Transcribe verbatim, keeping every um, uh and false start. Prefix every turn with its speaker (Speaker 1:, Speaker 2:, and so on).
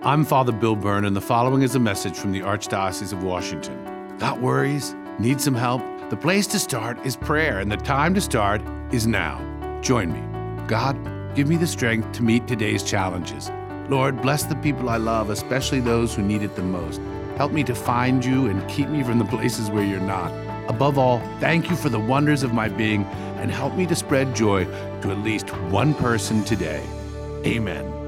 Speaker 1: I'm Father Bill Byrne, and the following is a message from the Archdiocese of Washington. Got worries? Need some help? The place to start is prayer, and the time to start is now. Join me. God, give me the strength to meet today's challenges. Lord, bless the people I love, especially those who need it the most. Help me to find you and keep me from the places where you're not. Above all, thank you for the wonders of my being, and help me to spread joy to at least one person today. Amen.